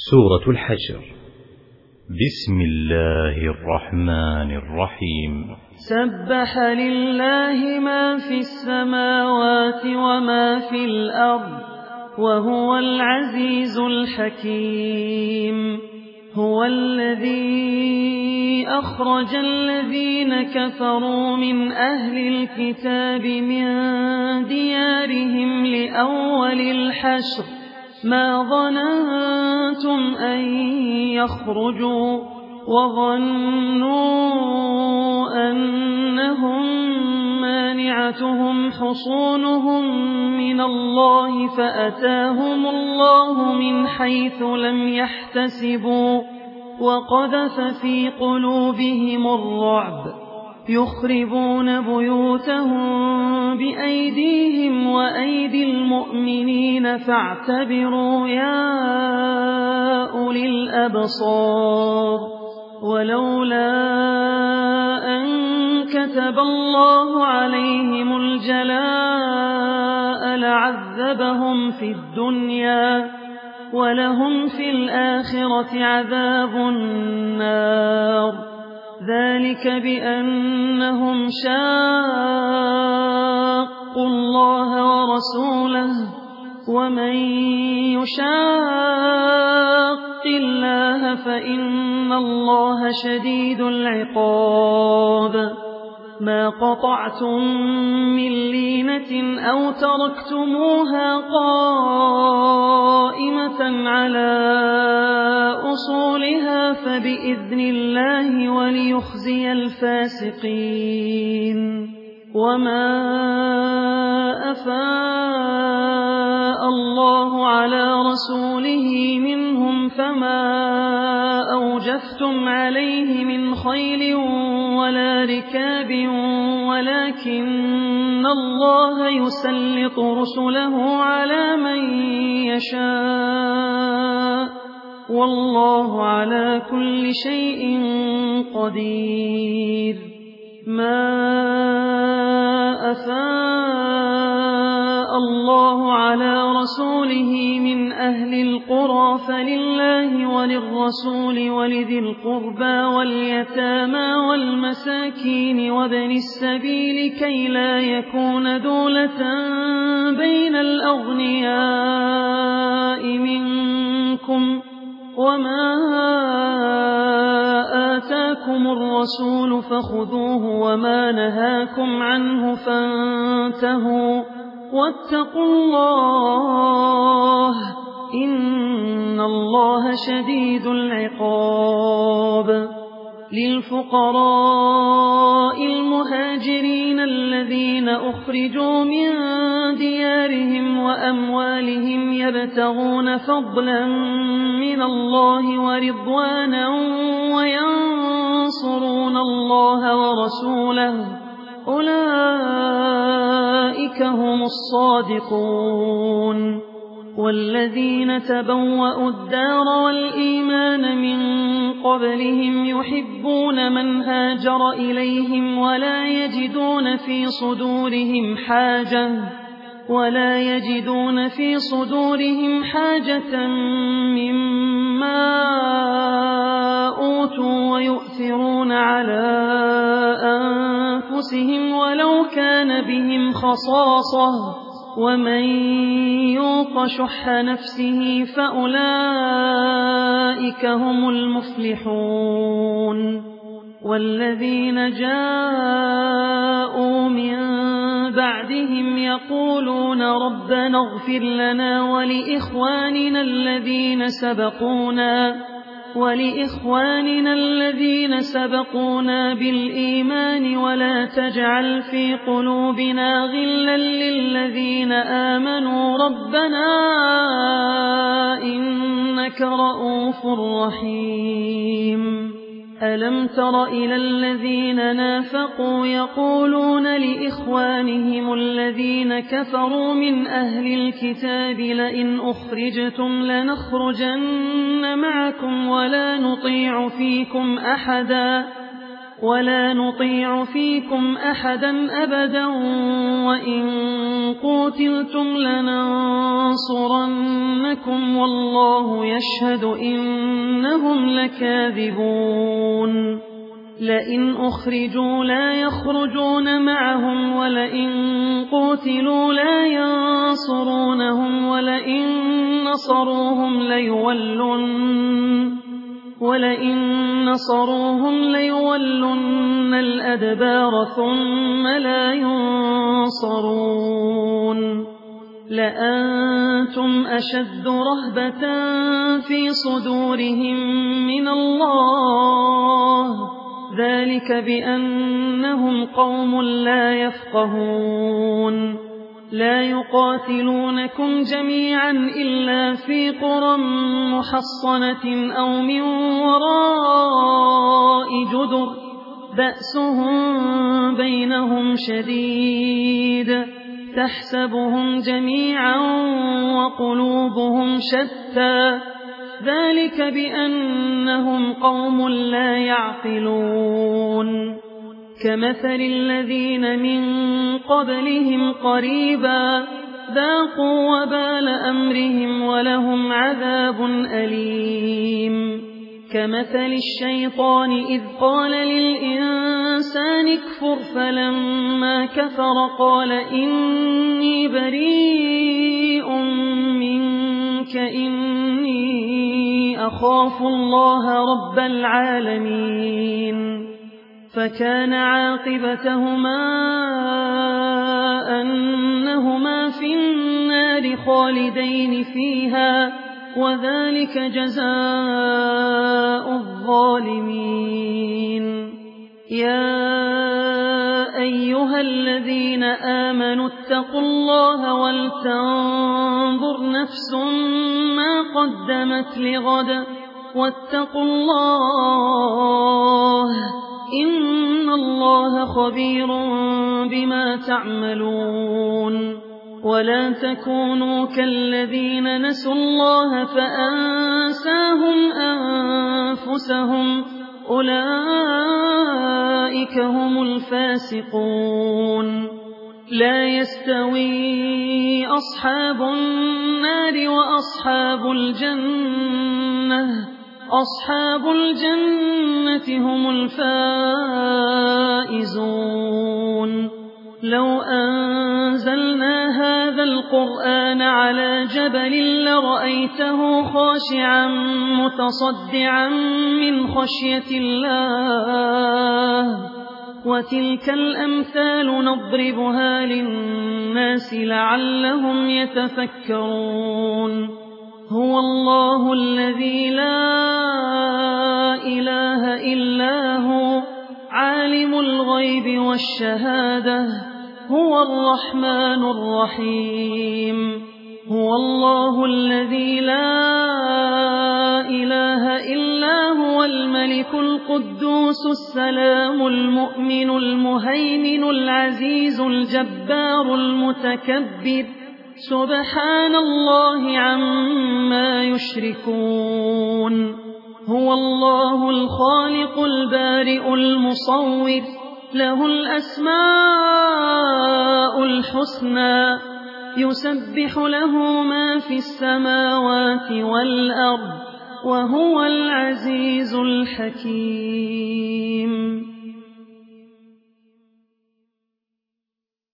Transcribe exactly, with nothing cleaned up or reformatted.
سورة الحشر. بسم الله الرحمن الرحيم. سبح لله ما في السماوات وما في الأرض وهو العزيز الحكيم. هو الذي أخرج الذين كفروا من أهل الكتاب من ديارهم لأول الحشر ما ظننتم أن يخرجوا وظنوا أنهم مانعتهم حصونهم من الله فأتاهم الله من حيث لم يحتسبوا وقذف في قلوبهم الرعب يخربون بيوتهم بأيديهم وأيدي المؤمنين فاعتبروا يا أولي الأبصار. ولولا أن كتب الله عليهم الجلاء لعذبهم في الدنيا ولهم في الآخرة عذاب النار. ذلك بأنهم شاقوا الله ورسوله ومن يشاق الله فإن الله شديد العقاب. ما قطعتم من لينة أو تركتموها قائمة على أصولها فبإذن الله وليخزي الفاسقين. وما أفاء الله على رسوله منهم فما أوجفتم عليه من خيل ولا ركاب ولكن الله يسلط رسله على من يشاء والله على كل شيء قدير. ما أفاء الله على رسوله من أهل القرى فلله وللرسول ولذي القربى واليتامى والمساكين وابن السبيل كي لا يكون دولة بين الأغنياء منكم. وما آتاكم الرسول فخذوه وما نهاكم عنه فانتهوا واتقوا الله إن الله شديد العقاب. للفقراء المهاجرين الذين أخرجوا من ديارهم وأموالهم يبتغون فضلا من الله ورضوانا وينصرون الله ورسوله أولئك هم الصادقون. والذين تبوأوا الدار والإيمان من قبلهم يحبون من هاجر إليهم ولا يجدون في صدورهم حاجة ولا يجدون في صدورهم حاجة مما أوتوا ويؤثرون على أنفسهم ولو كان بهم خصاصة ومن يوق شح نفسه فأولئك هم المفلحون. والذين جاءوا من بعدهم يقولون ربنا اغفر لنا ولإخواننا الذين سبقونا ولإخواننا الذين سبقونا بالإيمان ولا تجعل في قلوبنا غلا للذين آمنوا ربنا إنك رؤوف رحيم. ألم تر إلى الذين نافقوا يقولون لإخوانهم الذين كفروا من أهل الكتاب لئن أخرجتم لنخرجن معكم ولا نطيع فيكم أحدا ولا نطيع فيكم أحدا أبدا وإن قوتلتم لننصرنكم والله يشهد إنهم لكاذبون لئن أخرجوا لا يخرجون معهم ولئن قوتلوا لا ينصرونهم ولئن نصروهم ليولن ولئن نصروهم ليولن الأدبار ثم لا ينصرون لأنتم أشد رهبة في صدورهم من الله ذلك بأنهم قوم لا يفقهون لا يقاتلونكم جميعا إلا في قرى محصنة أو من وراء جدر بأسهم بينهم شديد تحسبهم جميعا وقلوبهم شتى ذلك بأنهم قوم لا يعقلون كمثل الذين من قبلهم قريبا ذاقوا وبال أمرهم ولهم عذاب أليم كمثل الشيطان إذ قال للإنسان اكفر فلما كفر قال إني بريء منك إني أخاف الله رب العالمين فكان عاقبتهما أنهما في النار خالدين فيها وذلك جزاء الظالمين يا أيها الذين آمنوا اتقوا الله ولتنظر نفس ما قدمت لغد واتقوا الله إن الله خبير بما تعملون ولا تكونوا كالذين نسوا الله فأنساهم أنفسهم أولئك هم الفاسقون لا يستوي أصحاب النار وأصحاب الجنة أصحاب الجنة هم الفائزون لو أنزلنا هذا القرآن على جبل لرأيته خاشعا متصدعا من خشية الله وتلك الأمثال نضربها للناس لعلهم يتفكرون هو الله الذي لا إله إلا هو عالم الغيب والشهادة هو الرحمن الرحيم هو الله الذي لا إله إلا هو الملك القدوس السلام المؤمن المهيمن العزيز الجبار المتكبر سبحان الله عما يشركون هو الله الخالق البارئ المصور له الأسماء الحسنى يسبح له ما في السماوات والأرض وهو العزيز الحكيم